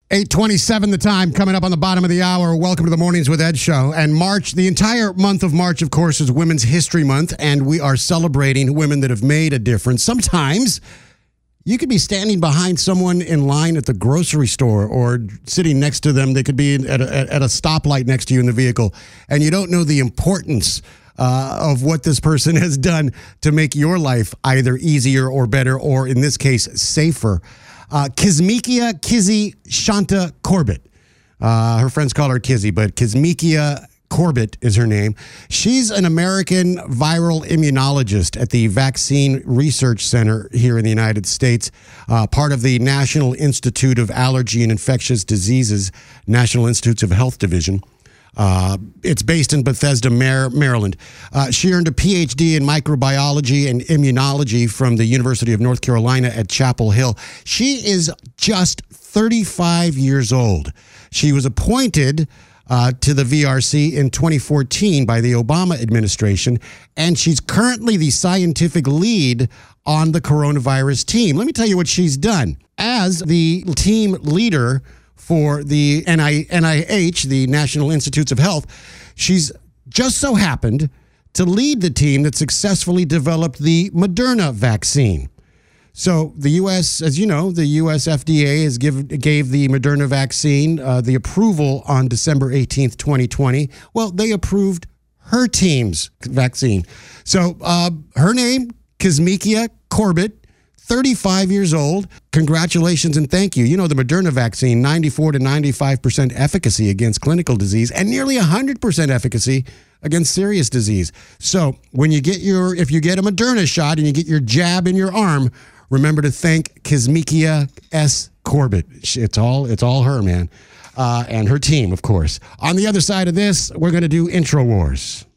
8:27 the time, coming up on the bottom of the hour. Welcome to the Mornings with Ed show. And March, the entire month of March, of course, is Women's History Month, and we are celebrating women that have made a difference. Sometimes you could be standing behind someone in line at the grocery store or sitting next to them. They could be at a stoplight next to you in the vehicle, and you don't know the importance of what this person has done to make your life either easier or better, or in this case, safer. Kizzmekia Kizzy Shanta Corbett. Her friends call her Kizzy, but Kizzmekia Corbett is her name. She's an American viral immunologist at the Vaccine Research Center here in the United States, part of the National Institute of Allergy and Infectious Diseases, National Institutes of Health Division. It's based in Bethesda, Maryland. She earned a PhD in microbiology and immunology from the University of North Carolina at Chapel Hill. She is just 35 years old. She was appointed to the VRC in 2014 by the Obama administration, and she's currently the scientific lead on the coronavirus team. Let me tell you what she's done. As the team leader for the NIH, the National Institutes of Health, she's just so happened to lead the team that successfully developed the Moderna vaccine. So the U.S., as you know, the U.S. FDA gave the Moderna vaccine the approval on December 18th, 2020. Well, they approved her team's vaccine. So her name, Kizzmekia Corbett, 35 years old. Congratulations and thank you. You know, the Moderna vaccine, 94 to 95% efficacy against clinical disease and nearly 100% efficacy against serious disease. So when you get if you get a Moderna shot and you get your jab in your arm, remember to thank Kizzmekia S. Corbett. It's all her, man. And her team, of course. On the other side of this, we're going to do Intro Wars.